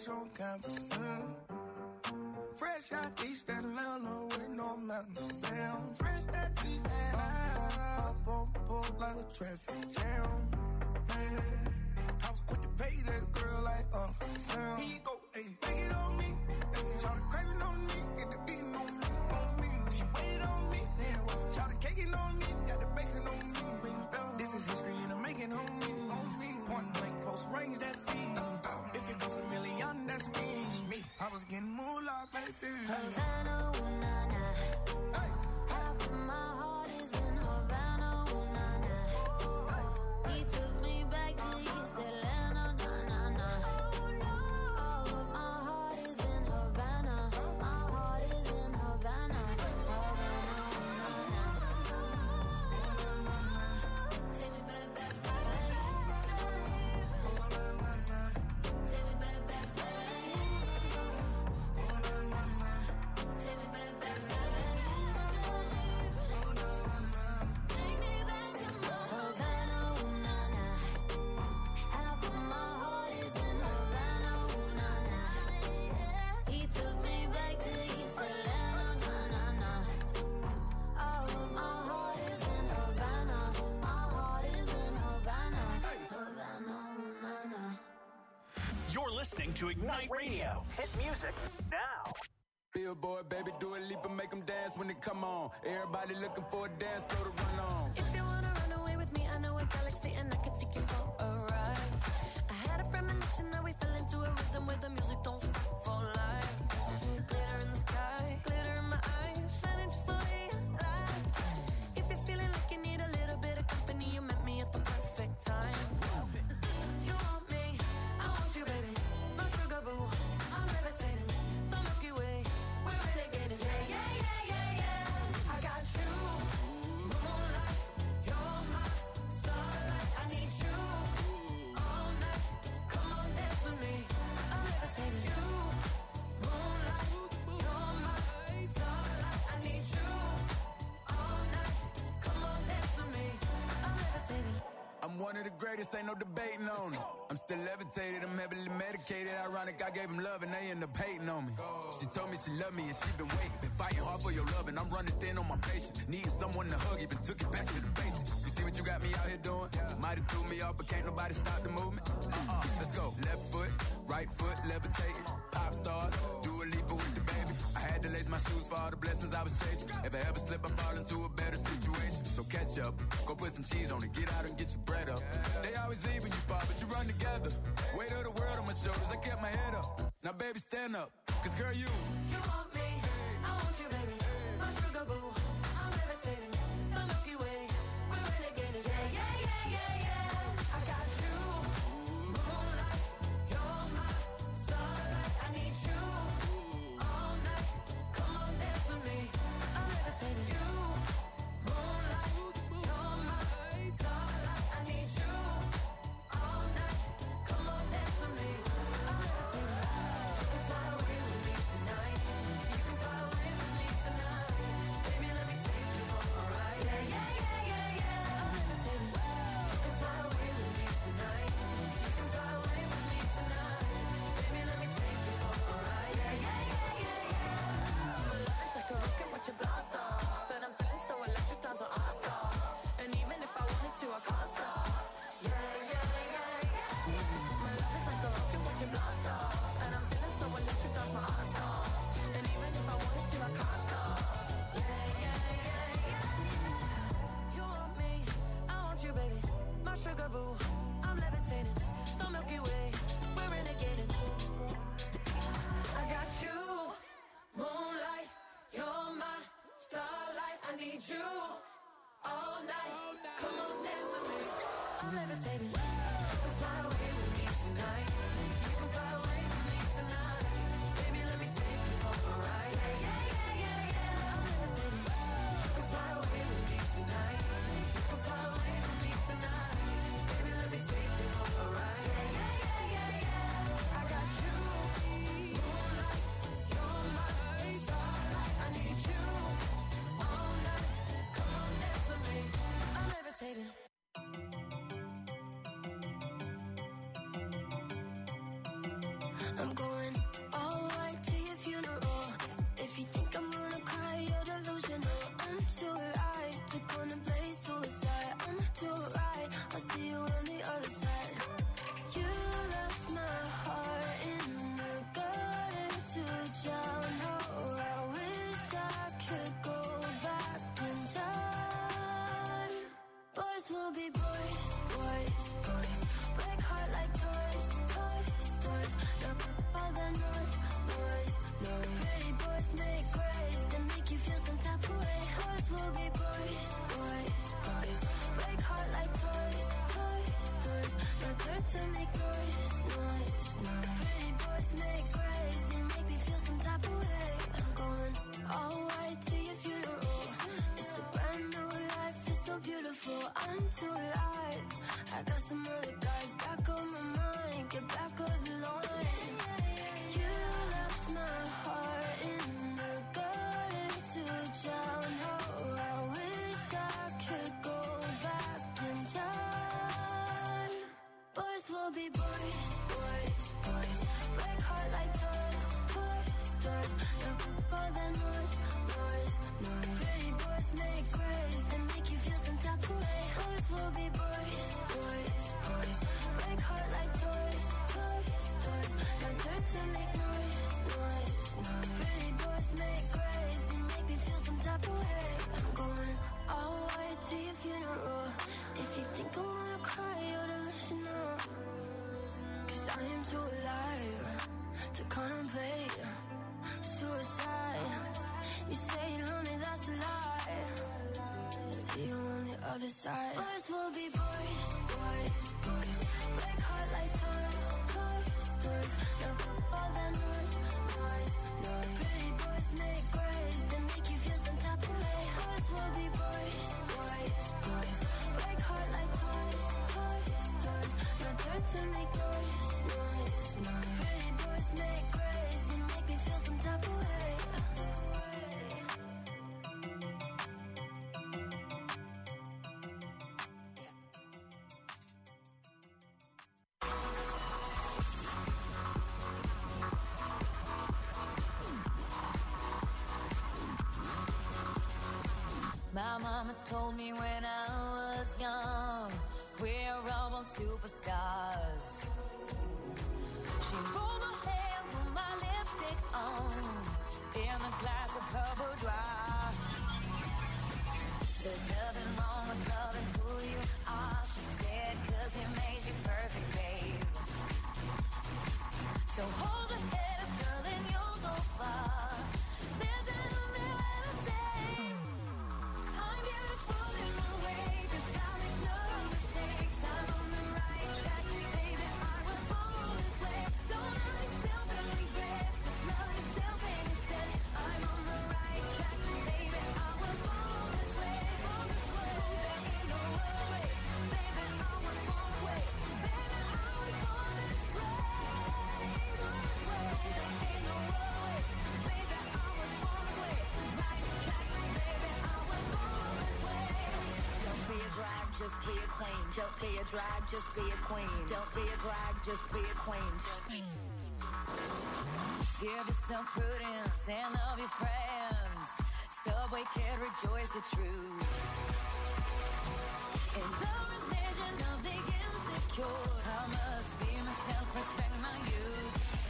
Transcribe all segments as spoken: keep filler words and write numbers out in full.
fresh on campus. Mm. Fresh out East Atlanta with no mountains. Damn, fresh out East Atlanta. Up on board like a traffic jam. Man, I was quick to pay that girl like uh. Sam. Here you go, ayy, take it on me. Ayy, shout the craving on me, get the beating on me, on me. She waited on me, damn. Shout the caking on me, got the bacon on me. This is history and I'm making on me, on me. Point blank, close range, that feed. If it goes a million, that's me. me. I was getting moolah, baby. Havana, ooh, nah, nah. Hey. Half of my heart is in Havana, ooh, nah, nah. He took me back to East Atlanta, nah, nah, nah. All of my heart is in Havana. My heart is in Havana. Havana, ooh, nah, nah. Take me back, back, back. Take me back, back, back. You're listening to Ignite Radio. Hit music now. Billboard, baby, do a leap and make them dance when they come on. Everybody looking for a dance floor to run on. If you wanna run away with me, I know a galaxy and I can take you for a ride. I had a premonition that we fell into a rhythm where the music don't stop for life. Glitter in the sky, glitter in my eyes, shining just the way I like. If you're feeling like you need a little bit of company, you met me at the perfect time. You want me, I want you, baby, my sugar boo. I'm levitating, the Milky Way, we're renegading. Yeah, yeah, yeah, yeah, yeah. I got you, moonlight, you're my starlight. I need you all night. Come on, dance with me. I'm levitating. You, moonlight, you're my starlight. I need you all night. Come on, dance with me. I'm levitating. I'm one of the greatest, ain't no debating on it. I'm still levitated, I'm heavily medicated. Ironic, I gave them love and they end up hating on me. She told me she loved me and she been waiting. Been fighting hard for your love and I'm running thin on my patience. Needing someone to hug, even took it back to the basics. You see what you got me out here doing? Might have threw me off, but can't nobody stop the movement. Uh-uh, let's go. Left foot, right foot, levitating. Pop stars, do a leap with the baby. I had to lace my shoes for all the blessings I was chasing. If I ever slip, I fall into a better situation. So catch up, go put some cheese on it, get out and get your bread up. They always leaving you far, but you run together. Weight of the world on my shoulders, I kept my head up. Now baby, stand up, cause girl, you You want me, I want you, baby, my sugar boo. I'm levitating, the Milky Way, we're renegading. Yeah, yeah, yeah, yeah, yeah. I got you, moonlight, you're my starlight. I need you all night. Come on, dance with me. I'm levitating. You, moonlight, you're my starlight. I need you all night. Come on, dance with me. I'm levitating. You can fly away with me tonight. You can fly away with me tonight. Baby, let me take you for a ride. Yeah, yeah, yeah, yeah, yeah. I'm levitating. You can fly away with me tonight. You can fly away with me tonight. Baby, let me take you for a ride. Yeah, yeah, yeah, yeah, yeah. My love is like a rocket, watch it blast off. And I'm feeling so electric, dance on our stop. And even if I wanted to, I can't stop. Yeah, yeah, yeah, yeah. My love is like a rocket, watch it blast off. And I'm feeling so electric, dance my ass off. And even if I wanted to, I can't stop. Yeah, yeah, yeah, yeah. You want me, I want you, baby, my sugar boo. I'm levitating, the Milky Way, we're renegading. I got you, moonlight, you're my starlight. I need you all night. Come on, dance with me. I'm levitating. You can fly away with me tonight. You can fly away with me tonight. Baby, let me take you for a ride. Yeah, yeah, yeah, yeah, yeah. I'm levitating. You can fly away with me tonight. You can fly away with me tonight. Baby, let me take you for a ride. Yeah, yeah, yeah, yeah, yeah. I got you, moonlight, you're my starlight. I need you all night. Come on, dance with me. I'm levitating. I'm going all white to your funeral. If you think I'm gonna cry, you're delusional. I'm too alive to contemplate suicide. I'm too right, I'll see you on the other side. You left my heart in the gutter to drown. Oh, I wish I could go back in time. Boys will be boys, boys, boys. Break heart like toys, toys, toys. No, all the noise, noise, noise. Pretty boys make grace and make you feel some type of way. Boys will be boys, boys, boys. Break heart like toys, toys, toys. No turn to make noise, noise, noise. Pretty boys make grace and make me feel some type of way. I'm going all white to your funeral. It's a brand new life, it's so beautiful. I'm too alive. I got some other guys back on my mind. Get back on the line. You left my heart in the gutter to drown. Oh, I wish I could go back in time. Boys will be boys, boys, boys. Break heart like toys, toys, toys. No, all the noise, noise, noise. Pretty boys make grace and make you feel some type of way. Boys will be boys, boys, boys. Break heart like toys, toys, toys. No turn to make noise, noise, noise. Pretty boys make grace and make me feel some type of way. I'm going all white to your funeral. If you think I'm gonna cry, you're delusional. Cause I am too alive to contemplate suicide. You say you're lonely, that's a lie. See you on the other side. Boys will be boys, boys, boys. Break heart like toys, toys, toys. No, all that noise, noise, noise. Pretty boys make grace, they make you feel some type of way. Boys will be boys, boys, boys. Break heart like toys, toys, toys. No turn to make noise, noise, noise. Pretty boys make grace, and make me feel some type of way. My mama told me when I was young, we're all born superstars. She rolled my hair, put my lipstick on, in a glass of her boudoir. There's nothing wrong with loving who you are, she said, cause he made you perfect, babe. So hold your head up, girl, and you'll go far. There's an only way to say I'm beautiful in my way, cause God makes no mistakes. I'm on the right track, baby, I was born this way. Don't hurt yourself and regret, just love yourself and instead. I'm on the right track, baby, I was born this way. Born this way, there ain't no other way. Baby, I was born this way. Baby, I was born this way. Born this way, there ain't no other way. Baby, I was born this way. Right track, baby, I was born this way. Don't be a drag, just be a queen. Don't be a drag, just be a queen. Don't be a drag, just be a queen. Give yourself prudence and love your friends. Subway kid, rejoice your truth. In the religion of the insecure, I must be myself, respect my youth.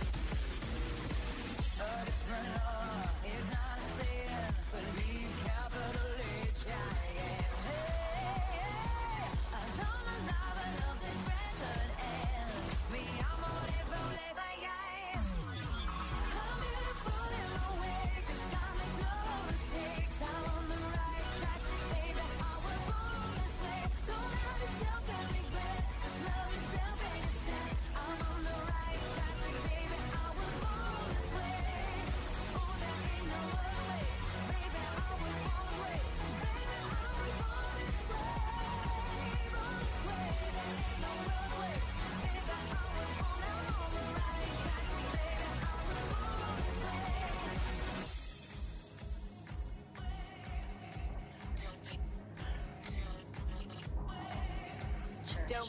A different law is not a sin, but leave capital H I M. Hey, hey, I know my love, I love this record, and me, I'm on it, roll it, bye, guys. I'm beautiful in my way, cause God makes no mistakes. I'm on the right track, baby, I was born this way. Don't hurt yourself and regret, just love yourself and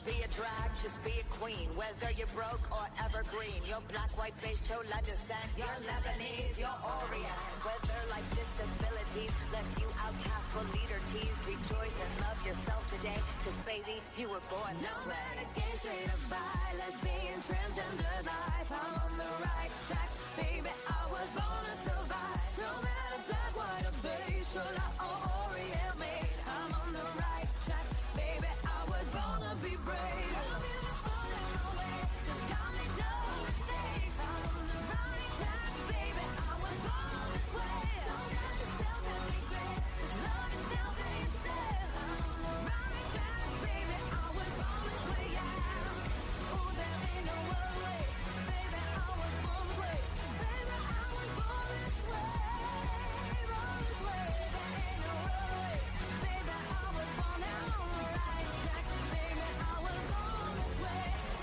be a drag, just be a queen. Whether you're broke or evergreen, you're black, white, beige, chola descent, you're Lebanese, you're Orient. Whether life's disabilities left you outcast but leader teased, rejoice and love yourself today, cause baby, you were born this No way. matter gay, straight or bi, lesbian, transgender life, I'm on the right track, baby, I was born to survive. No matter black, white or beige, chola or Orient made, I'm on the right track, baby, I was born to be brave. I'm beautiful in a way that got me no mistake. I'm on the right track, baby, I was born this way. Don't ask yourself and regret, 'cause love yourself and yourself. I'm on the right track, baby, I was born this way, yeah. Ooh, there ain't no other way, baby, I was born this way. Baby, I was born this way, born this way. There ain't no other way, baby, I was born down on the right track, baby, I was born this way.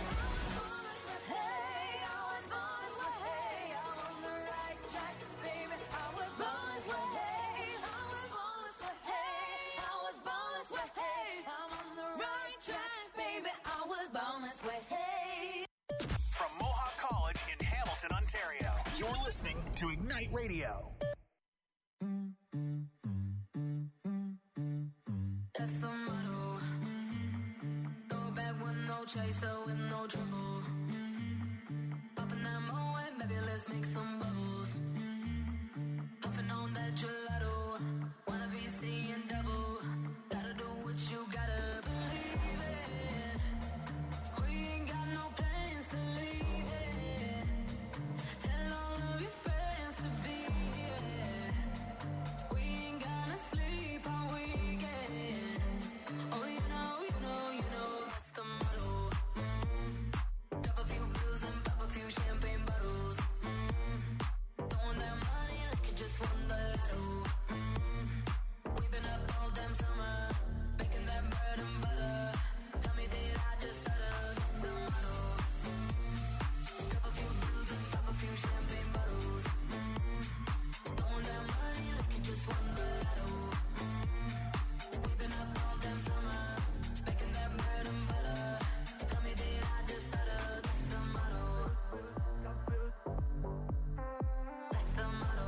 Hey, I was born this way, hey, I'm on the right track, baby, I was born this way, hey, I was born this way, hey, I was born this way, hey, I'm on the right track, baby, I was born this way, hey. From Mohawk College in Hamilton, Ontario, you're listening to Ignite Radio. That's the motto. Throw it back with no chaser, with no trouble. Popping that Moet, baby, let's make some bubbles. Puffing on that gelato. Wanna be seeing double. Gotta do what you gotta believe it. We ain't got no plans to leave it. Tell all of your friends to be here. We ain't gonna sleep all weekend. Oh, you know, you know, you know, that's the motto. Drop a few pills and pop a few champagne bottles. Throwing that money like you just won the lotto. We've been up all damn summer, making that bread and butter. Tell me, did I just stutter? That's the motto. Drop a few pills and pop a few champagne bottles. Throwing that money like you just won the lotto. We've been up all damn summer, making that bread and butter. Tell me, did I just stutter? That's the motto. That's the motto.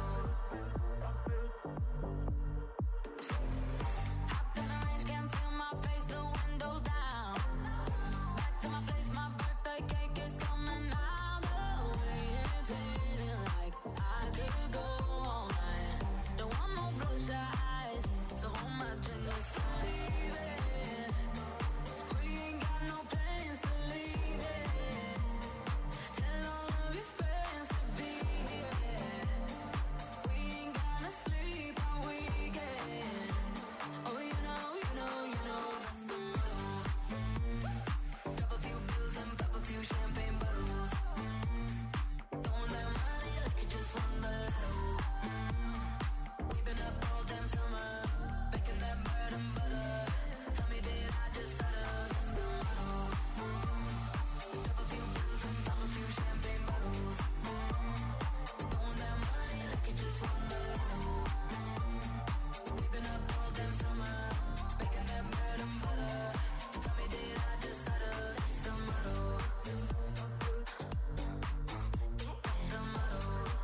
Hopped in the range, can't feel my face, the windows down. Back to my place, my birthday cake is coming out. The wind's hitting like I could go all night. Don't want no bloodshot eyes, so hold my drink, let's believe it. We ain't got no plans to leave it. Tell all of your friends to be here. We ain't gonna sleep all weekend. Oh, you know, you know, you know, that's the motto. Drop a few pills and pop a few champagne bottles. Throwing that money like you just won the lotto. We've been up all damn summer, making that bread and butter. Tell me, did I just stutter? That's the motto. Drop a few pills and pop a few champagne bottles. Throwing that money like you just won the lotto. We've been up all damn summer, making that bread and butter. Tell me, did I just stutter? That's the motto. That's the motto.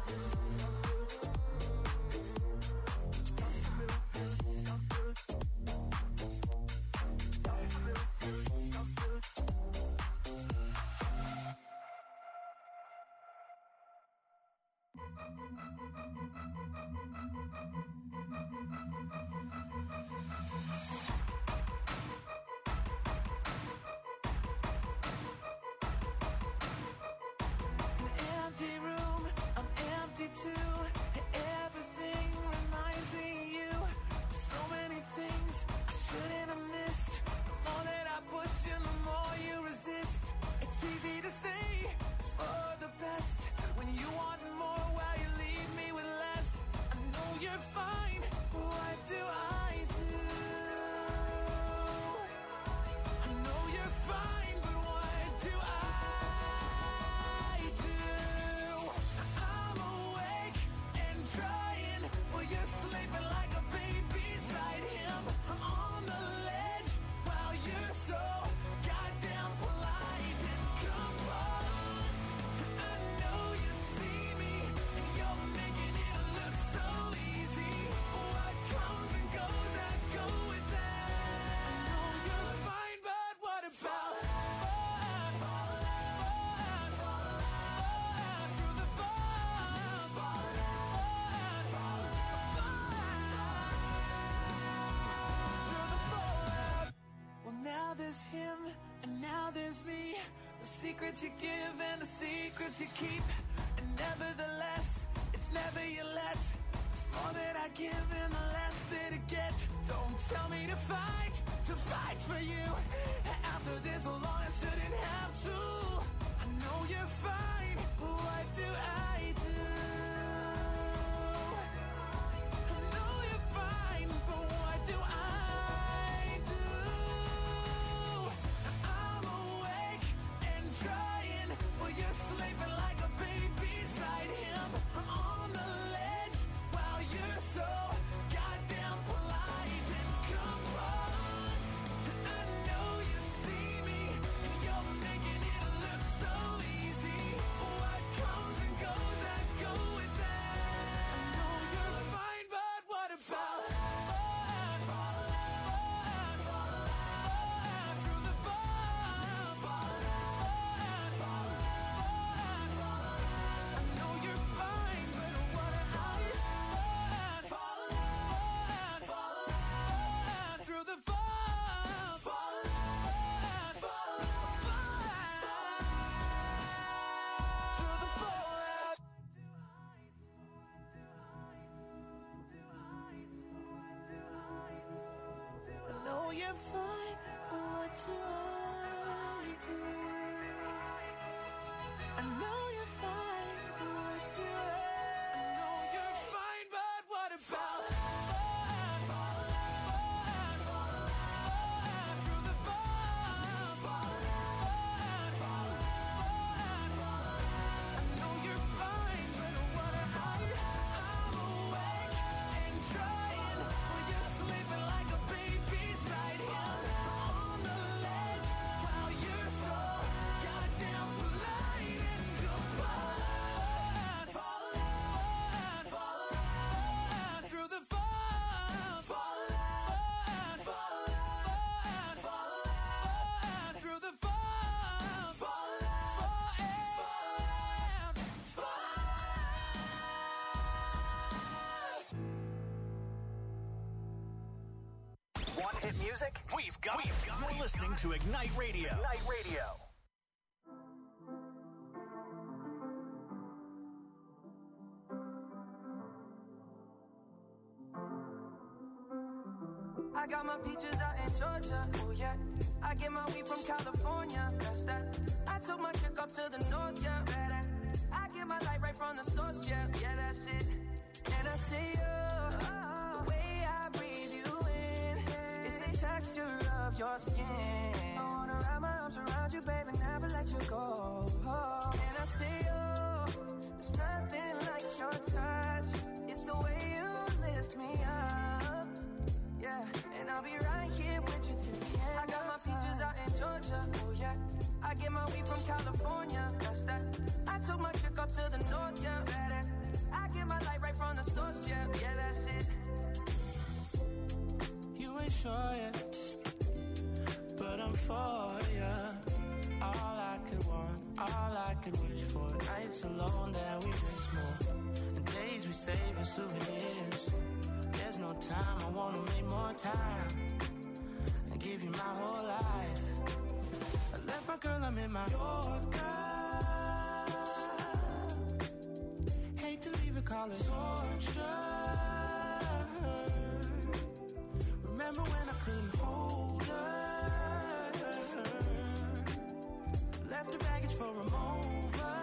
Empty room, I'm empty too. Everything reminds me of you. So many things I shouldn't have missed. The more that I push you, the more you resist. It's easy to say it's for the best when you want more while you leave me with less. I know you're fine, but what do I do? secrets you give and the secrets you keep. And nevertheless, it's never you let. It's more that I give and the less that I get. Don't tell me to fight, to fight for you. After this long, I shouldn't have to. I know you're fine, but what do I do? I know you're fine, but what do I do? I'm awake and trying, while you're sleeping like a baby beside him. I'm on the ledge while you're so goddamn polite and composed. I know you see me, and you're making it look so easy. What comes and goes, I go with that. I know you're fine, but what about fun? Fun, fun, fun, through the fun, fun, fun, fun, fun. I know you're fine, but what about fun? Fun, fun, fun, through the fun, fun, fun, fun, I know you're fine, but what do I do? I know you're fine, but what do I? I know you're fine, but what about fun? Fun, fun, fun, through the fun, fun, fun, fun, fun. I know you're fine, but what about I'm awake and trying, while you're sleeping like a baby beside him. On the ledge while you're so goddamn polite and composed. Fall, fall, fall, through the fun, fall, fall, fall, fall, through the fun, fall, fall, Want hit music? We've got it. You're listening to Ignite Radio. Ignite Radio. I got my peaches out in Georgia, oh yeah. I get my weed from California, that's that. I took my chick up to the north, yeah. Better. I get my light right from the source, yeah. Yeah, that's it. And I see you, the way I breathe you in. It's the texture of your skin. I wanna wrap my arms around you, baby, never let you go. Oh. And I see you, there's nothing like your touch. It's the way you lift me up. Yeah, and I'll be right here with you till the end. I got my peaches out in Georgia, oh yeah. I get my weed from California, that's that. I took my chick up to the north, yeah. Better. I get my light right from the source, yeah. Yeah, that's it. You ain't sure yet, but I'm for ya. All I could want, all I could wish for. Nights alone that we miss more, and days we save as souvenirs. There's no time, I wanna make more time and give you my whole life. I left my girl, I'm in my Yorker. Hate to leave it, call it torture. Remember when I couldn't hold her? Left her baggage for a mover.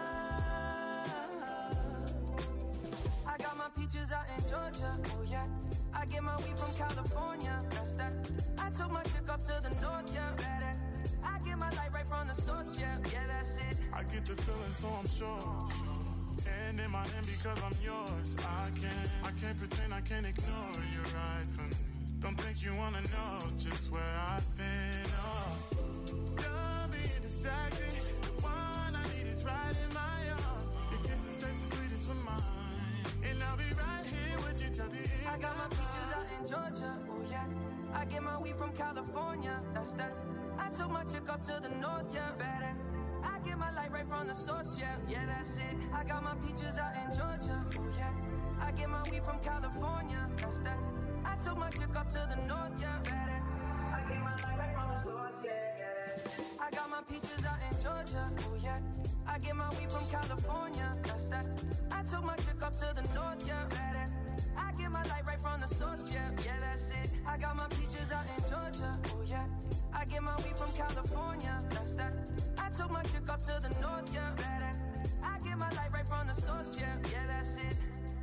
I got my peaches out in Georgia, oh yeah. I get my weed from California, that's that. I took my chick up to the north, yeah. Better. I get my light right from the source, yeah. Yeah, that's it. I get the feeling, so I'm sure. And in my hand because I'm yours. I can't, I can't pretend, I can't ignore you right from me. Don't think you wanna know just where I've been. Oh, don't be distracted. The one I need is right in my arms. Your kisses taste the sweetest with mine, and I'll be right here with you till the end. I got my peaches out in Georgia, oh yeah. I get my weed from California, that's that. I took my chick up to the north, yeah. Better. I get my light right from the source, yeah. Yeah, that's it. I got my peaches out in Georgia, oh yeah. I get my weed from California, that's that. I took my chick up to the north, yeah. Better. I get my light right from the source, yeah, yeah. I got my peaches out in Georgia, oh I get my weed from California, that's that. I took my chick up to the north, yeah. I get my light right from the source, yeah. Yeah, that's it. I got my peaches out in Georgia, oh yeah. I get my weed from California, that's that. I took my chick up to the north, yeah. I get my light right from the source, yeah. Yeah, that's it.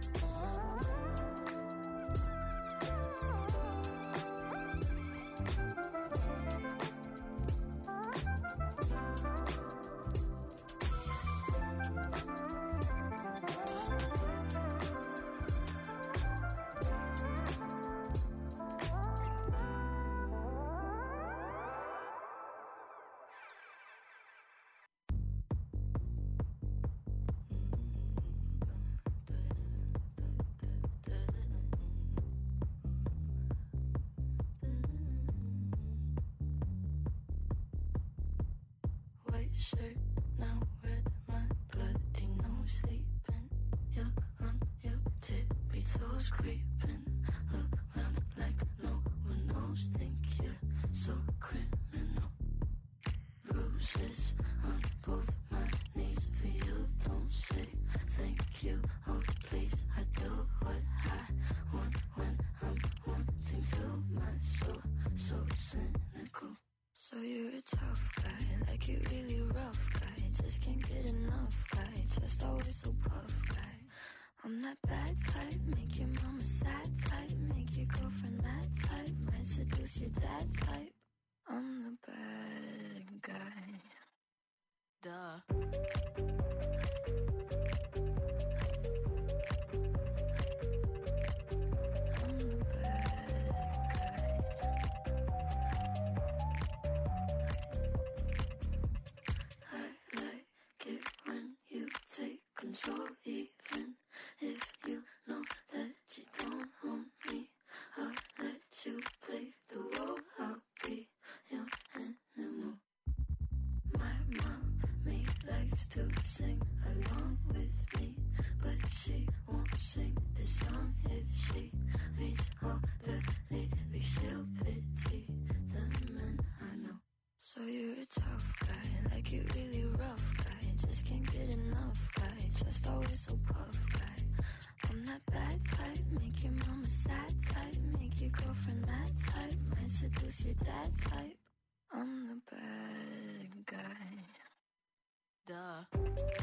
Shirt now red, my bloody nose sleeping. You're on your tippy toes, creeping around like no one knows. Think you're so criminal. Bruises on both my knees for you. Don't say thank you, oh please. I do what I want when I'm wanting to. My soul so cynical. So you're a tough guy, like you really rough guy. Just can't get enough guy, just always so puff guy. I'm that bad type, make your mama sad type, make your girlfriend mad type, might seduce your dad type. I'm the bad guy. Duh. Control, even if you know that you don't own me. I'll let you play the role. I'll be your animal. My mommy likes to sing along with me, but she won't sing this song if she reads all the lyrics. She'll pity the men I know. So you're a tough guy, like you really rough guy. Just can't get enough guy, just always so puff guy. I'm that bad type, make your mama sad type, make your girlfriend mad type, might seduce your dad type. I'm the bad guy. Duh.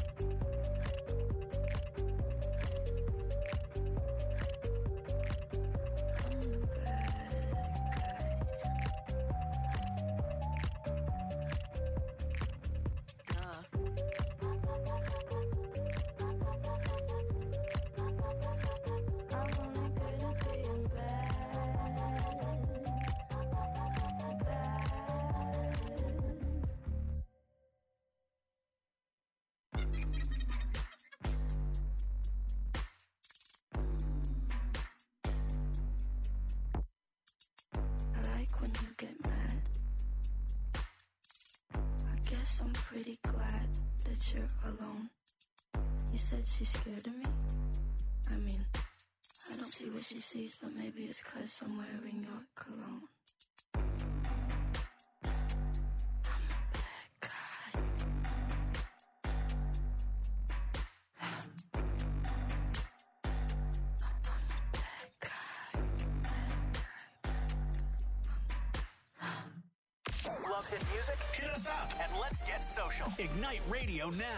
When you get mad, I guess I'm pretty glad that you're alone. You said she's scared of me? I mean, I don't see what she sees, but maybe it's 'cause I'm wearing your cologne. Love hit music? Hit us up and let's get social. Ignite Radio now.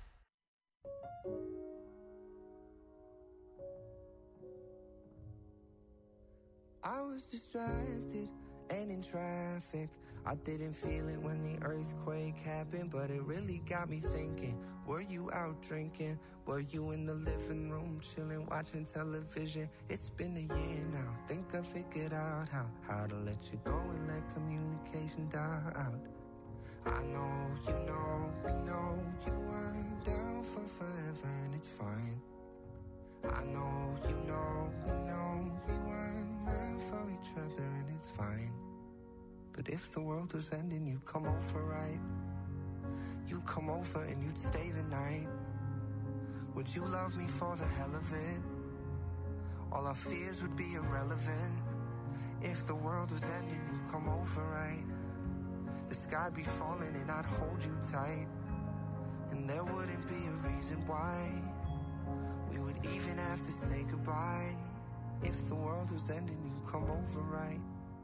I was distracted and in traffic. I didn't feel it when the earthquake happened, but it really got me thinking. Were you out drinking? Were you in the living room chilling, watching television? It's been a year now. Think I figured out how, how to let you go and let communication die out. I know, you know, we know you weren't down for forever and it's fine. I know, you know, we know we weren't meant for each other and it's fine. But if the world was ending, you'd come over, right? You'd come over and you'd stay the night. Would you love me for the hell of it? All our fears would be irrelevant. If the world was ending, you'd come over, right? The sky'd be falling and I'd hold you tight. And there wouldn't be a reason why we would even have to say goodbye. If the world was ending, you'd come over, right?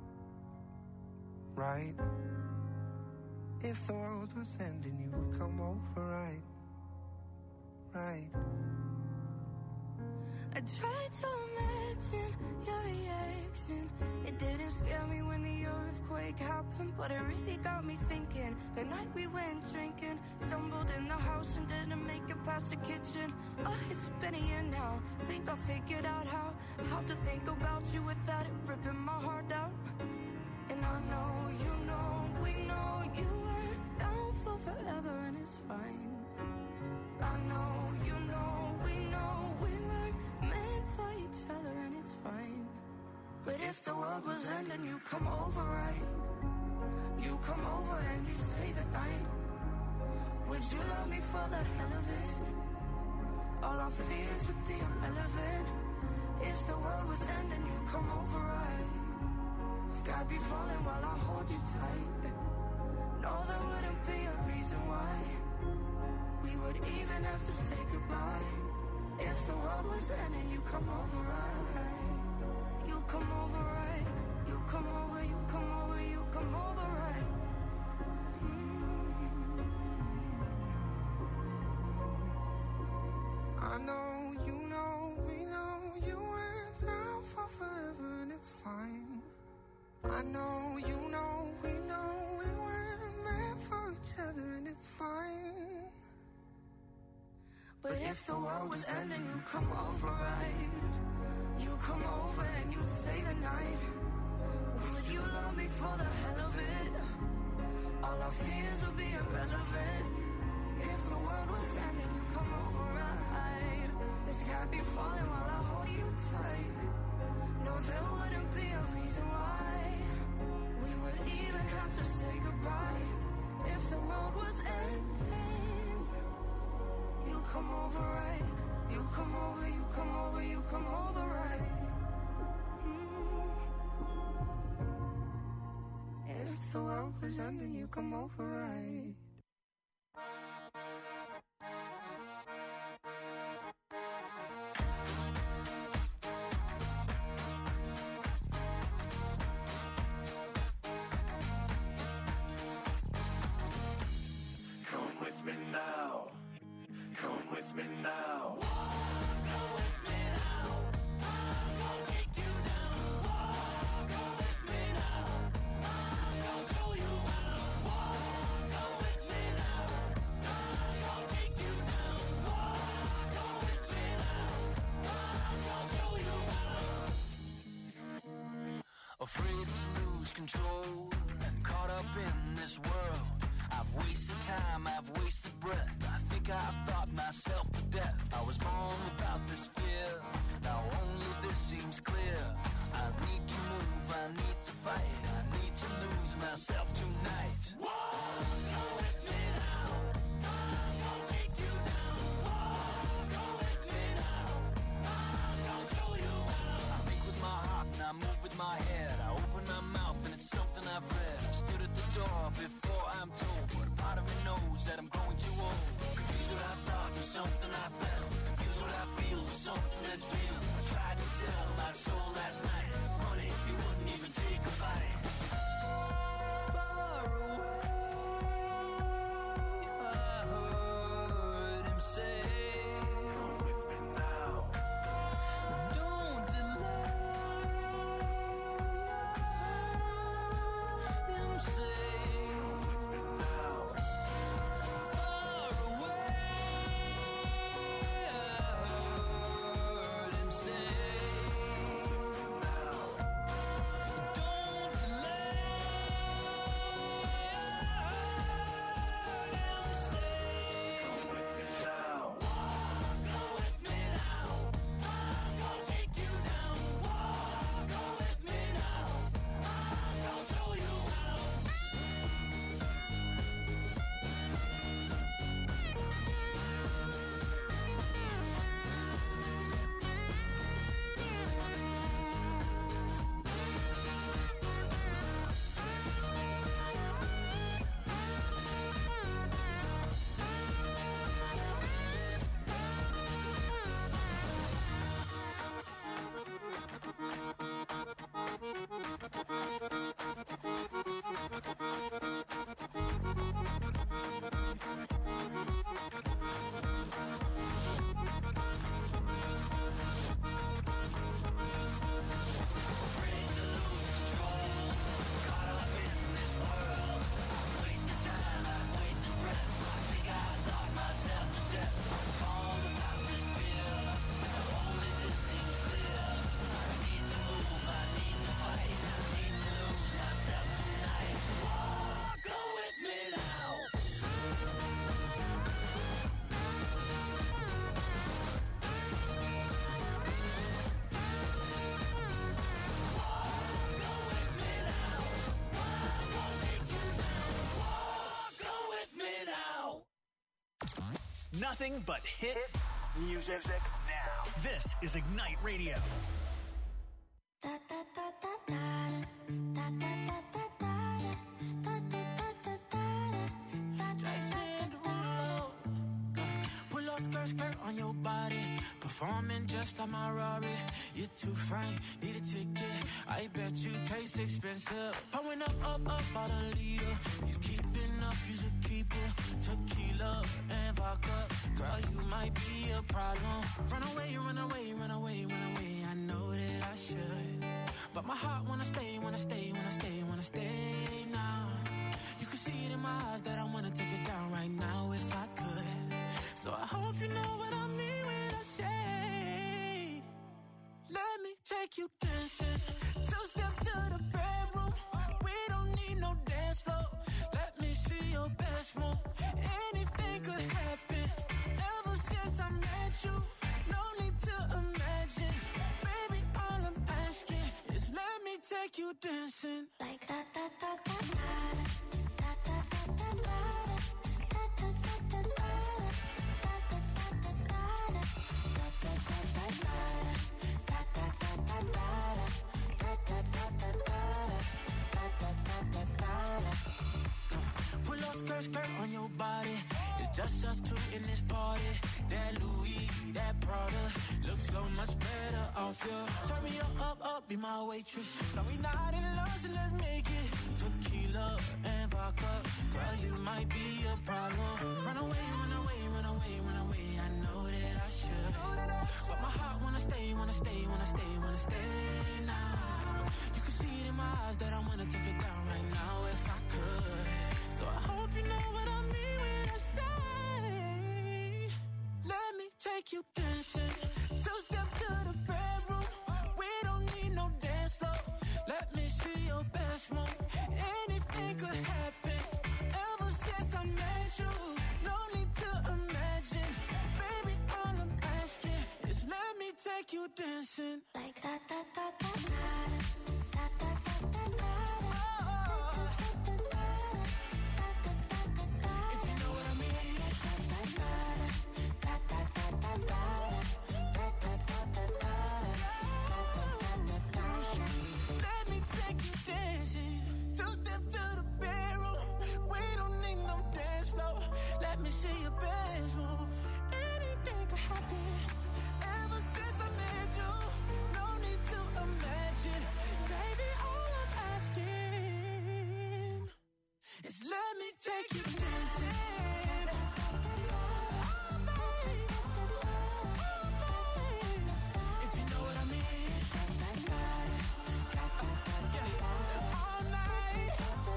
Right? If the world was ending, you would come over, right? Right? I tried to imagine your reaction. It didn't scare me when the earthquake happened, but it really got me thinking. The night we went drinking, stumbled in the house and didn't make it past the kitchen. Oh, it's been a year now. Think I figured out how how to think about you without it ripping my heart out. And I know, you know, we know you weren't down for forever, and it's fine. I know, you know, we know we weren't meant for each other, and it's fine. But if the world was ending, you come over, right? You come over and you stay the night. Would you love me for the hell of it? All our fears would be irrelevant. If the world was ending, you come over, right? Sky be falling while I hold you tight. No, there wouldn't be a reason why we would even have to say goodbye. If the world was ending, you come over, right? You come over, right? You come over, you come over, you come over, right? Mm. I know, you know, we know you went down for forever, and it's fine. I know, you know, we know we weren't meant for each other, and it's fine. But if the world was ending, you come over, right? You come over and you'd stay the night. Would you love me for the hell of it? All our fears would be irrelevant. If the world was ending, you come over, right? The sky be falling while I hold you tight. No, there wouldn't be a reason why we would even have to say goodbye. If the world was ending, you come over, right? You come over, you come over, you come over, right? Mm. If the world was ending, you come over, right? Come with me now. Come with me now. Afraid to lose control and caught up in this world. I've wasted time, I've wasted breath. I think I've thought myself to death. I was born without this fear. Now only this seems clear. I need to move, I need to fight. I need to lose myself tonight. Go with me now. I'm gonna take you down. Go with me now. I'm gonna show you how. I think with my heart and I move with my head. I open my mouth and it's something I've read. I stood at the door before I'm told, but a part of me knows that I'm growing too old. Confused what I thought was something I felt. Confused what I feel was something that's real. I tried to sell my soul last night. Funny, you wouldn't even take a bite. Far away, I heard him say, come with me now. Don't delay. Them say, come with me now. Far away, I heard him say, come with me Nothing but hit music now. This is Ignite Radio. Pull up skirt, skirt on your body. Performing just like my Rari. You're too fine, need a ticket. I bet you taste expensive. Pouring up, up, up, out a leader. If you keeping up, you should keep it. Tequila and vodka. Girl, you might be a problem. Run away, run away, run away, run away. I know that I should. But my heart wanna stay, wanna stay, wanna stay, wanna stay now. You can see it in my eyes that I wanna take it down right now if I could. So I hope you know what I mean when I say, let me take you dancing. Two step to the bedroom. We don't need no dance floor. Let me see your best move. Anything could happen. Ever since I met you, no need to imagine. Baby, all I'm asking is let me take you dancing. Like that, that, that, that, that. Pull up skirt, skirt on your body. It's just us two in this party. That Louis, that Prada looks so much better off you. Turn me up, up, up, be my waitress. No, we not in love, so let's make it. Tequila and vodka. Girl, you might be a problem. Run away, run away, run away, run away. I know that I should. But my heart wanna stay, wanna stay, wanna stay, wanna stay now. You can see it in my eyes that I wanna take it down right now if I could. So I hope you know what I mean when I say, let me take you dancing. Two step to the bedroom. We don't need no dance floor. Let me see your best move. Anything could happen. Ever since I met you, no need to imagine. Baby, all I'm asking is let me take you dancing. Like that, that, that, that, that. Let me see your best move. Anything could happen. Ever since I met you, no need to imagine. Baby, all I'm asking is let me take you dancing. If you know what I mean. Yeah. All night.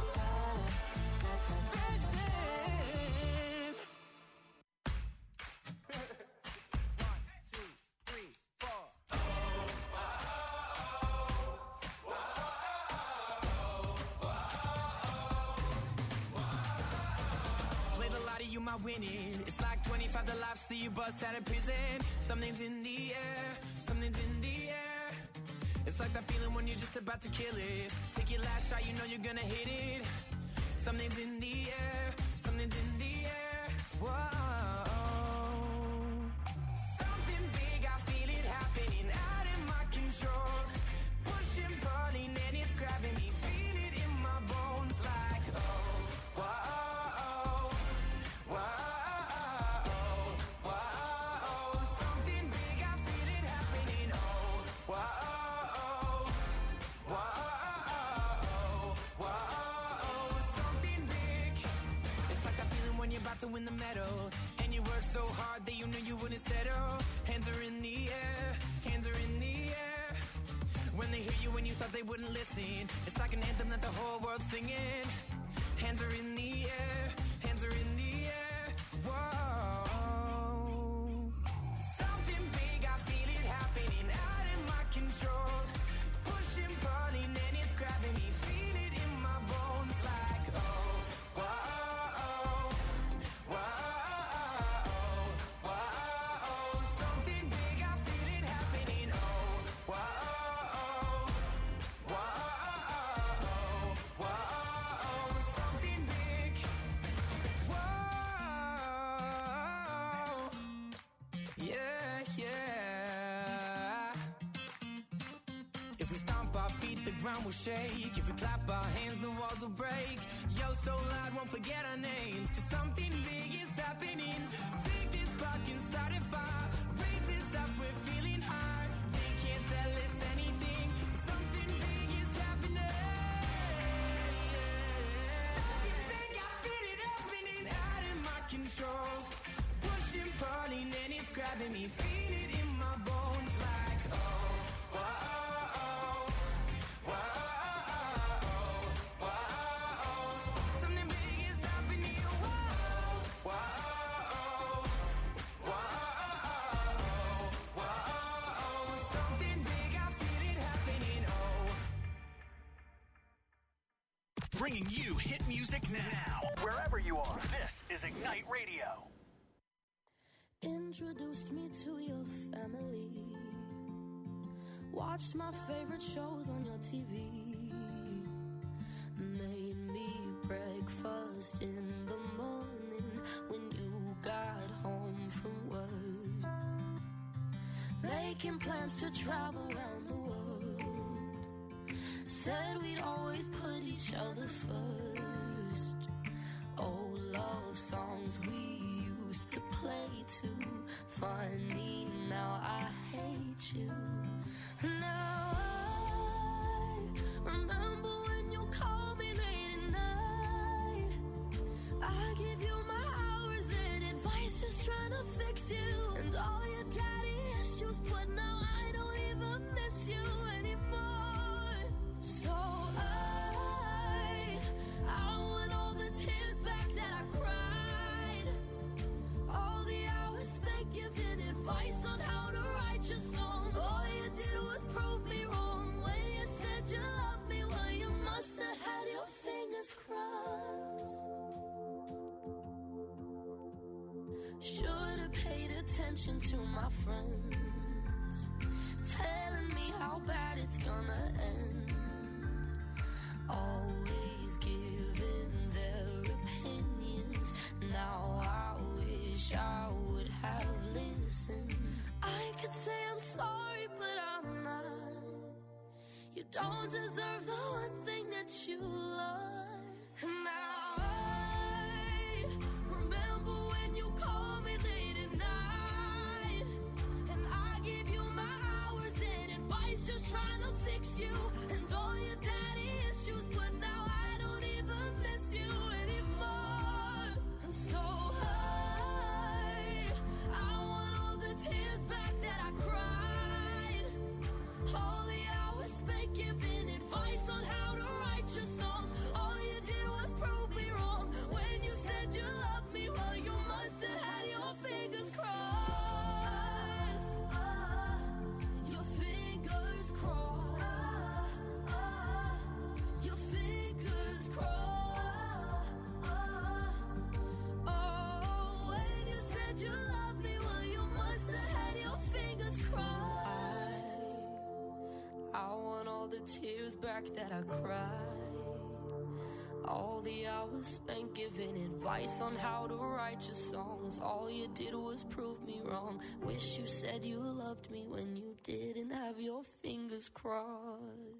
You my winning. It's like twenty-five the lives that you bust out of prison. Something's in the air, something's in the air. It's like that feeling when you're just about to kill it. Take your last shot, you know you're gonna hit it. Something's in the air, something's in the air. Whoa. Something big, I feel it happening out of my control. Pushing, pulling, and it's grabbing me. Feel it in my bones like, oh, whoa. To win the medal, and you work so hard that you knew you wouldn't settle. Hands are in the air, hands are in the air. When they hear you when you thought they wouldn't listen, it's like an anthem that the whole world's singing. Hands are in the air, hands are in the air. Whoa. Something big, I feel it happening out of my control. Pushing, pulling, and it's grabbing me. Feel it in my bones like, oh, whoa. ground will shake. If we clap our hands, the walls will break. Yo, so loud, won't forget our names. Cause something big is happening. Take this spark and start a fire. Raise this up, we're feeling high. They can't tell us anything. Something big is happening. Something big, I feel it happening. Out of my control. Pushing, pulling, and it's grabbing me. Feel it in my bones like, oh, whoa, oh, oh, whoa, oh, whoa, oh. Something big is happening. Whoa, whoa, oh, whoa, whoa, whoa. Something big, I feel it happening. Oh. Bringing you hit music now, wherever you are. This is Ignite Radio. Introduced me to your family. Watched my favorite shows on your T V. Made me breakfast in the morning when you got home from work. Making plans to travel around the world. Said we'd always put each other first. Old love songs we used to play too. Funny, now I hate you. Now I remember when you called me late at night. I give you my hours and advice, just trying to fix you. And all your daddy issues, but now I don't even miss you anymore. So I, I want all the tears back that I cried. All the hours spent giving advice on how to write your songs. All you did was prove me wrong when you said you loved me. Well, you must have had your fingers crossed. Should have paid attention to my friends, telling me how bad it's gonna end. Always giving their opinions. Now I wish I would have listened. I could say I'm sorry, but I'm not. You don't deserve the one thing that you love. And now I remember when you called me late at night. And I gave you my hours and advice, just trying to fix you. And all your daddy issues, but now I don't even miss you anymore. And so I, I want all the tears back that I cried. All the hours spent giving advice on how to write your songs. All you did was prove me wrong when you said you loved me. Well, you must have had your fingers crossed. Your fingers crossed. Your fingers crossed. Oh, when you said you loved me, well, you must have had your fingers crossed. I want all the tears back that I cried. All the hours spent giving advice on how to write your songs. All you did was prove me wrong. Wish you said you loved me when you didn't have your fingers crossed.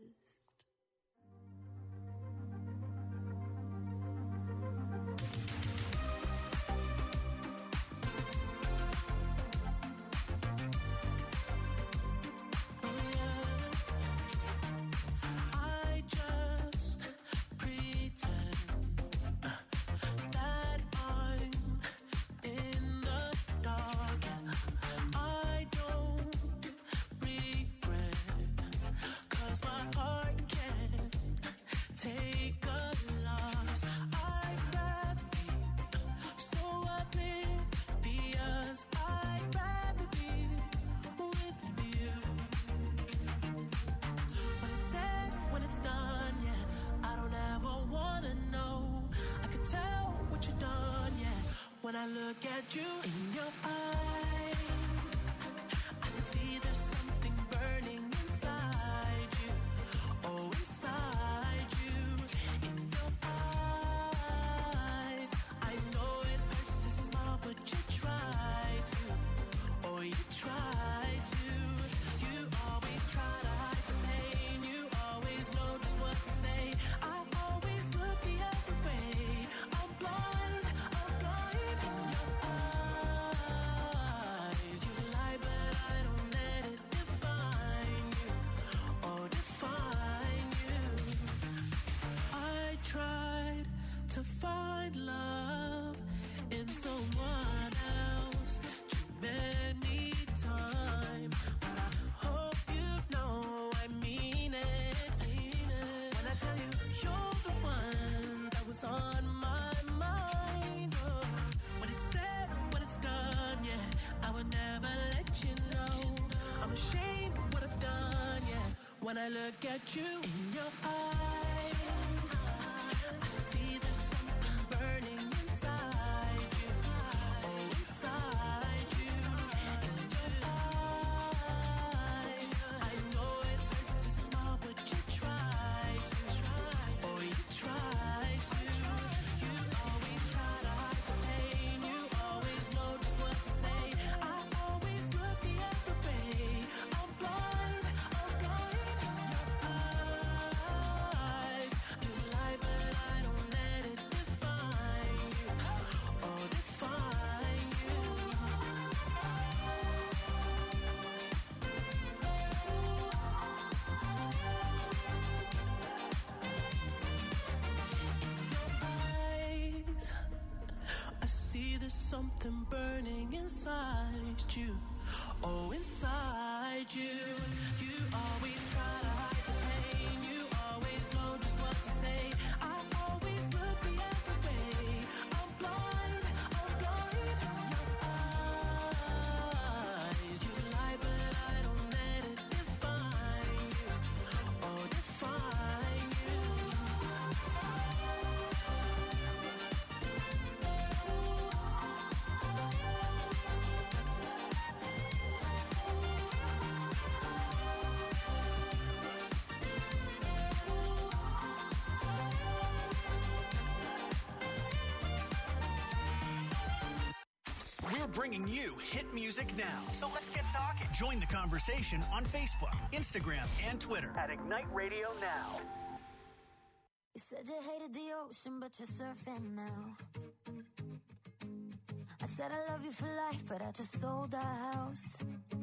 I just pretend that I'm in the dark. I don't regret, 'cause my heart can't take a loss. I'd rather be so oblivious. I'd rather be with you. When it's said, when it's done, yeah, I don't ever wanna know. I could tell what you've done, yeah. When I look at you in your eyes, I see there's something burning inside you. Oh, inside you, in your eyes. I know it hurts to smile, but you try to. Oh, you try to. You always try to hide the pain. You always know when I look at you. In your eyes, I see there's something burning inside you. Oh, inside you. In your eyes, I know it hurts to smile, but you try to. Oh, you try to. You always try to hide the pain. You always know just what to say. I always look the other way. I'm blind, I'm blind in your eyes. You lie, but I don't let it define you. Oh, define you. Eyes, I see there's something burning inside you. Oh, inside you. You always try to hide the pain. You always know just what to say. I always look the other way. I'm blind, I'm blind in your eyes. You lie, but I don't let it define you. Oh, define you. We're bringing you hit music now. So let's get talking. Join the conversation on Facebook, Instagram, and Twitter at Ignite Radio Now. You said you hated the ocean, but you're surfing now. I said I love you for life, but I just sold our house.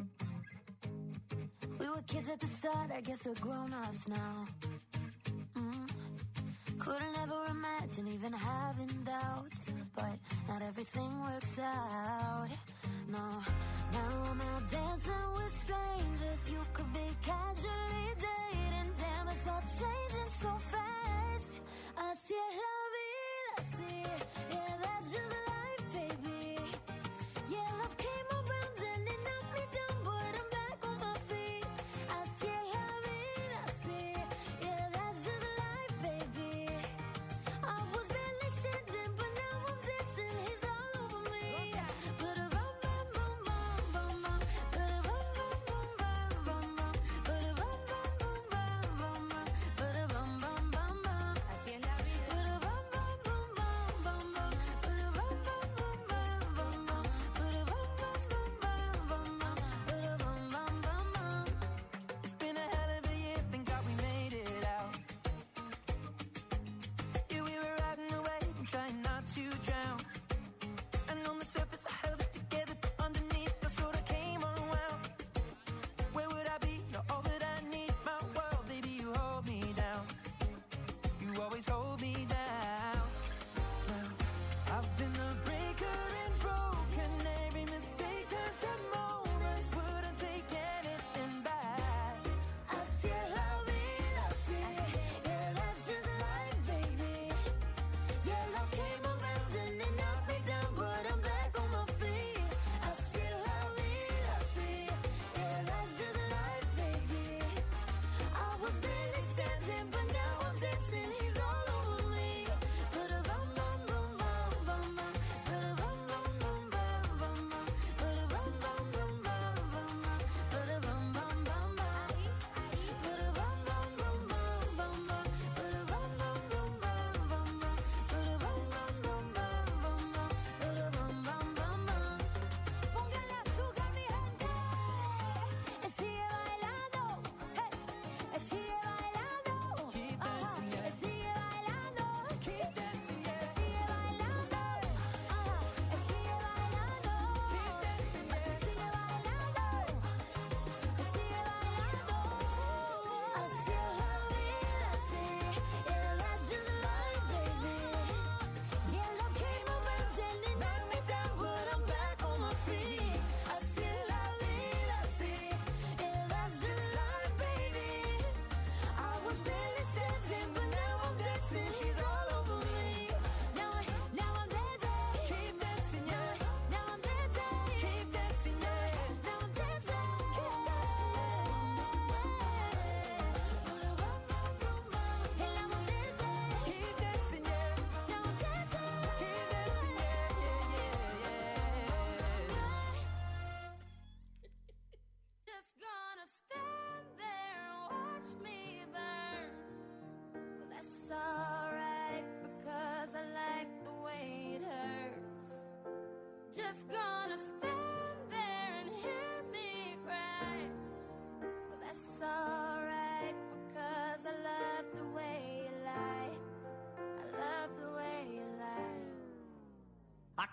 We were kids at the start, I guess we're grown-ups now. Mm. Couldn't ever imagine even having doubts, but not everything works out. No, now I'm out dancing with strangers. You could be casually dating. Damn, it's all changing so fast. Así es la vida, así. Yeah, that's just life, baby. Yeah, love came around and it knocked me down, but I'm back on my feet. Así es la vida, así. Yeah, that's just life, baby. I was barely standing, but now I'm dancing. He's all over me. Ba-da-bum, bum, bum, bum, bum, bum. Ba-da-bum, bum, bum, bum, bum, bum. Ba-da-bum, bum, bum, bum, bum, bum. Ba-da-bum, bum, bum, bum. Así es la vida. Ba-da-bum, bum, bum, bum, bum, bum. Ba-da-bum, bum, bum, bum, bum, bum. Ba-da-bum, bum, bum, bum, bum, bum. Ba-da-bum, bum, bum, bum. It's been a hell of a year, thank God we made it out. Yeah, we were riding away, trying not to drown. And on the surface I held it together, but underneath I sort of came unwound. Where would I be? You're all that I need, my world, baby, you hold me down. You always hold me down. Well, I've been a breaker and broken. Every mistake turns to moments. Wouldn't take anything back. Así es la vida, así. Yeah, that's just life, baby. Yeah, love came around and it knocked me down, but I'm back on my feet. Así es la vida, así. Yeah, that's just life, baby. I was barely standing, but now I'm dancing. He's all over me. Ba-da-bum, bum, bum, bum, bum, bum. Ba-da-bum, bum, bum, bum, bum, bum. Ba-da-bum, bum, bum, bum, bum, bum. Ba-da-bum, bum, bum, bum. Ba-da-bum, bum, bum, bum, bum, bum. Ba-da-bum, bum, bum, bum, bum, bum. Ba-da-bum,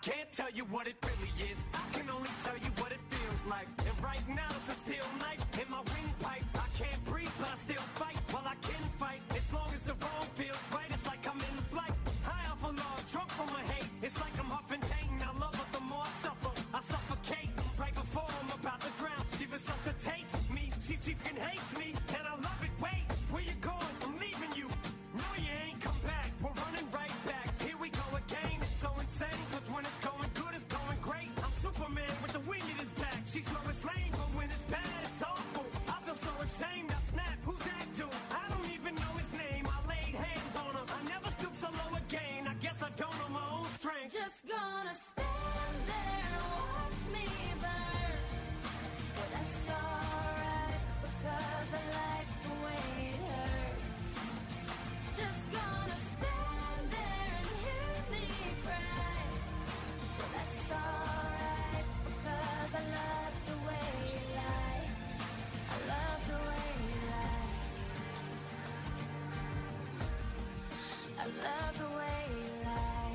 can't tell you what it really is. I can only tell you what it feels like. And right now it's a steel knife in my windpipe. I can't breathe, but I still fight. Well, I can fight as long as the wrong feels right. It's like I'm in flight, high off of love, drunk from my hate. It's like I'm huffing pain. I love her the more I suffer. I suffocate right before I'm about to drown. She resuscitates me. She, she fucking hates me, and I love it. Wait, where you going? I'm leaving you. No, you ain't come back. We're running right back. Here we go again. It's so insane, cause when it's going good, it's going great. I'm Superman with the wind in his back. She's Lois Lane, but when it's bad, it's awful. I feel so ashamed. I snap. Who's that dude? I don't even know his name. I laid hands on him. I never stoop so low again. I guess I don't know my own strength. Just gonna stand there and watch me burn. But that's alright, because I like the way it hurts. Just gonna stand there and hear me cry. But that's alright, because I love the way you lie. I love the way you lie. I love the way you lie.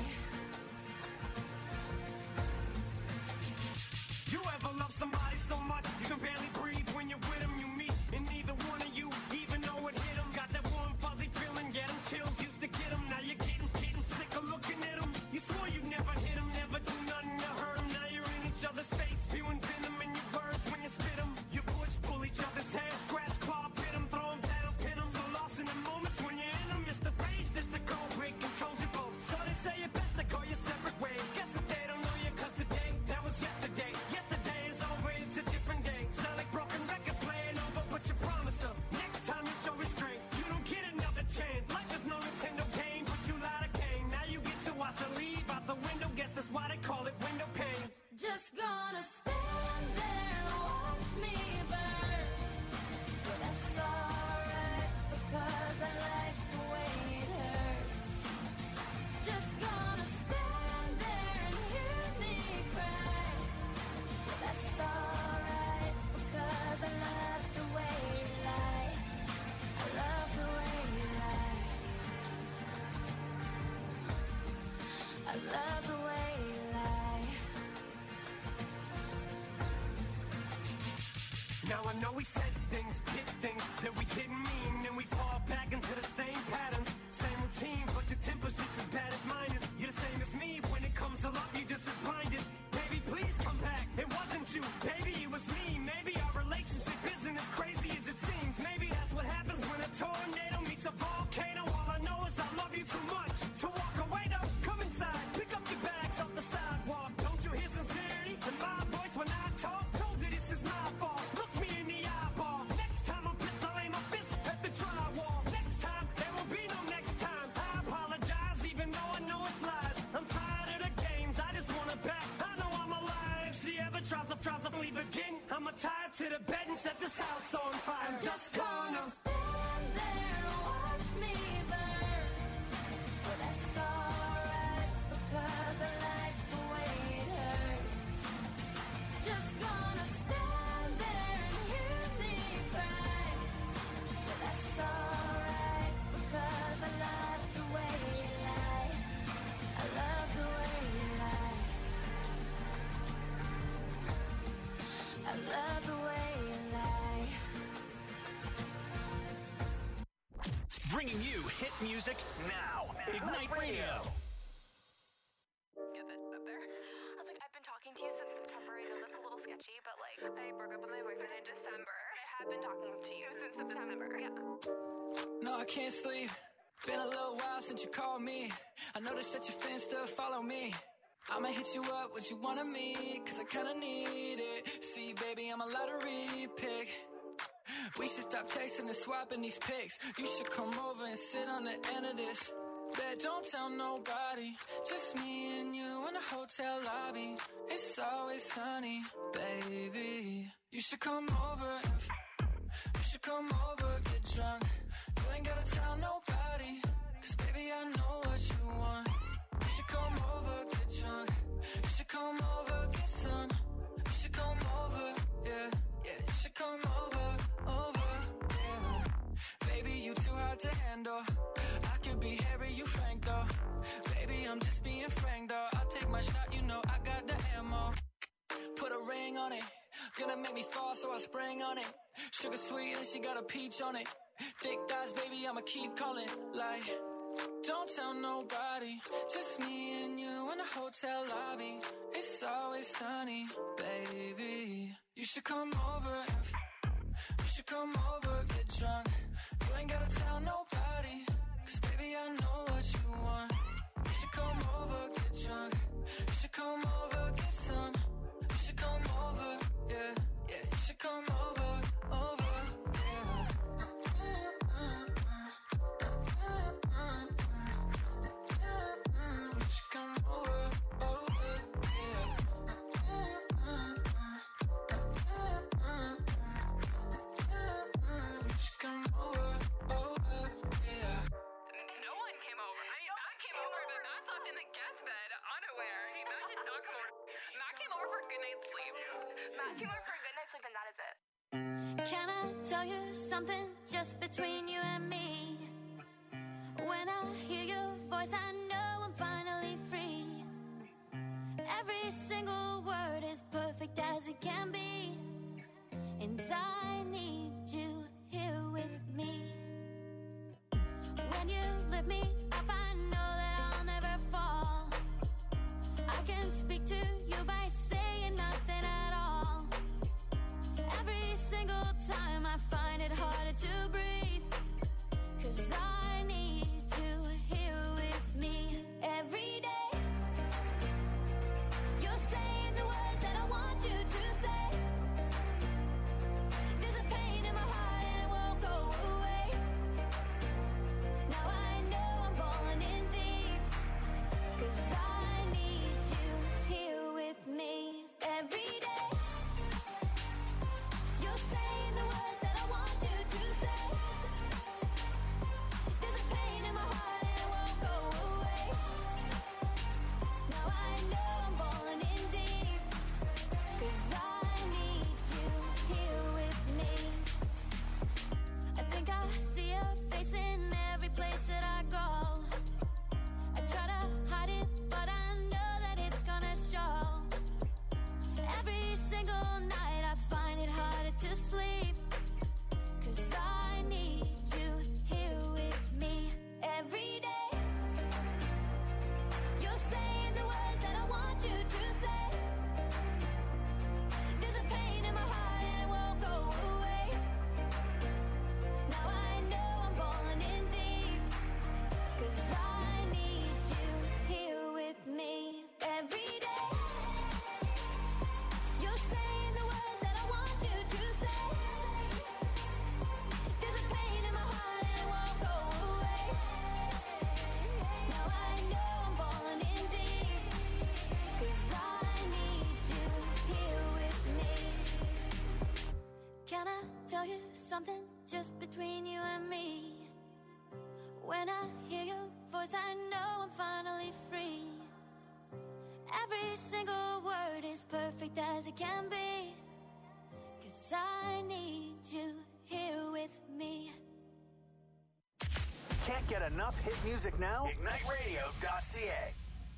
You ever love somebody so much you can barely breathe when you're with them? You meet, and neither one of you even know it hit them. Got that warm fuzzy feeling, get them chills, used to get them. Now you're getting, getting sick of looking at them. You swore you'd never hit them, never do nothing to hurt them. Now you're in each other's face, spewing venom in your words when you spit them. You push, pull each other's hair, scratch, claw, pit them, throw them down, pin them. So lost in the moments when you're in them, it's the phase that's a cold break, controls your boat. So they say it best to go your separate ways. Guess that they don't know you, cause today, that was yesterday. Yesterday is over, it's a different day. Sound like broken records playing over, but you promised them. Next time you show restraint, you don't get another chance. Life is no Nintendo game, but you lied again. Now you get to watch her leave out the window. Guess that's why they call it window pane. Just gonna stand there and watch me burn. But that's alright, because I like the way it hurts. Just gonna stand there and hear me cry. But that's alright, because I love the way you lie. I love the way you lie. I love the way you lie. Now I know we said things, did things that we didn't mean, and we fall back into the same patterns, same routine, but your temper's just as bad as mine is. You're the same as me, when it comes to love, you're just as blinded. Baby, please come back, it wasn't you, baby, it was me. Maybe our relationship isn't as crazy as it seems. Maybe that's what happens when a tornado meets a volcano. All I know is I love you too much to walk away though. Come inside, pick up your bags off the sidewalk. Don't you hear sincerity in my voice when I talk? Told you this is my fault. Look me in the eyeball. Next time I'm pissed, I'll aim my fist at the drywall. Next time, there will be no next time. I apologize, even though I know it's lies. I'm tired of the games, I just wanna back. I know I'm alive. If she ever tries to, tries to leave again, I'ma tie her to the bed and set this house on fire. I'm just gonna stand there and watch me burn. But that's alright, because I like the way it hurts. Just gonna stand there and hear me cry. But that's alright, because I love the way you lie. I love the way you lie. I love the way you lie. Bringing you hit music now. Ignite Radio. Get that up there. I was like, I've been talking to you since September. I know that's a little sketchy, but like, I broke up with my boyfriend in December. I have been talking to you since September. Yeah. No, I can't sleep. Been a little while since you called me. I noticed that your fans still follow me. I'ma hit you up, what you wanna meet, cause I kinda need it. See, baby, I'm a lottery pick. We should stop texting and swapping these pics. You should come over and sit on the end of this. Bet don't tell nobody, just me and you in the hotel lobby. It's always sunny, baby. You should come over and f- you should come over, get drunk. You ain't gotta tell nobody, cause baby I know what you want. You should come over, get drunk. You should come over, get some. You should come over, yeah, yeah. You should come over, over, yeah. Baby, you too hard to handle. I could be Harry, you Frank though. Baby, I'm just being frank though. I'll take my shot, you know I on it. Gonna make me fall, so I spring on it. Sugar sweet and she got a peach on it. Thick thighs, baby, I'ma keep calling. Like, don't tell nobody. Just me and you in the hotel lobby. It's always sunny, baby. You should come over. If, you should come over, get drunk. You ain't gotta tell nobody. Cause baby, I know what you want. You should come over, get drunk. You should come over, get some. You should come over, yeah, yeah. You should come over, over, yeah. You should come over, over, yeah. You should come over, over, yeah. No one came over. I mean, Matt came over, but Matt slept in the guest bed, unaware. He Matt did not come over. Matt came over for a good night's sleep. Matt came over for a good night's sleep, and that is it. Can I tell you something just between you and me? When I hear your voice, I know I'm finally free. Every single word is perfect as it can be. And I need you here with me. When you lift me up, I know that I'll never fall. I can speak to you by saying nothing at all. Every single time I find it harder to breathe. Cause I need you here with me every day. You're saying the words that I want you to say. There's a pain in my heart and it won't go away. Now I know I'm falling in deep. Cause I need you here with me every day. You're saying the words that I want you to say. There's a pain in my heart and it won't go away. Now I know I'm falling in deep. Cause I need you here with me. I think I see your face in every place that I go. I try to hide it, but I know that it's gonna show. Every single night I find it harder to sleep. Cause I need you here with me every day. You're saying the words that I want you to say. There's a pain in my heart and it won't go away. Now I know I'm falling in deep. Cause I need you here with me every day. You're saying the words that I want you to say. There's a pain in my heart and it won't go away. Now I know I'm falling in deep. Cause I need you here with me. Can I tell you something just between you and me? When I hear your voice, I know I'm finally free. Every single word is perfect as it can be. Cause I need you here with me. Can't get enough hit music now? Ignite radio dot c a.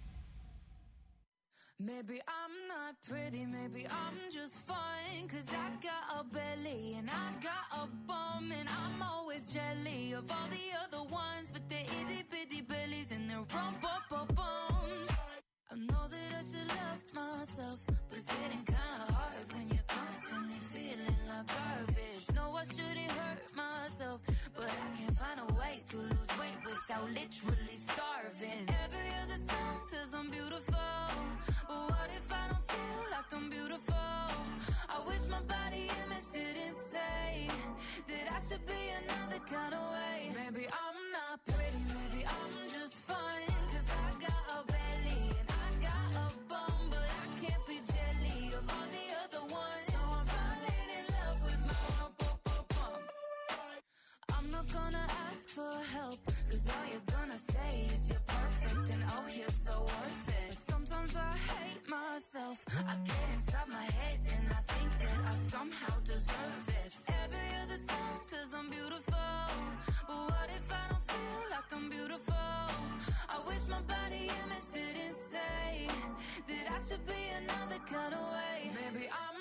Maybe I'm not pretty, maybe I'm just fine. Cause I got a belly and I got a bum. And I'm always jelly of all the other ones with the itty bitty bellies and their rump up up bums. I know that I should love myself, but it's getting kinda hard when you're constantly feeling like garbage. No, I shouldn't hurt myself, but I can't find a way to lose weight without literally starving. Every other song says I'm beautiful, but what if I don't feel like I'm beautiful? I wish my body image didn't say that I should be another kind of way. Maybe I'm not pretty, maybe I'm just fine. Cause I got a belly and I got a bum, but I can't be jelly of all the other ones. So I'm falling in love with my rump, bum, bum, bum. I'm not gonna ask for help, cause all you're gonna say is you're perfect and oh, you're so worth it. Sometimes I hate myself, I get inside my head and I think that I somehow deserve this. Every other song says I'm beautiful, but what if I don't feel like I'm beautiful? I wish my body image didn't say that I should be another kind of way. Maybe I'm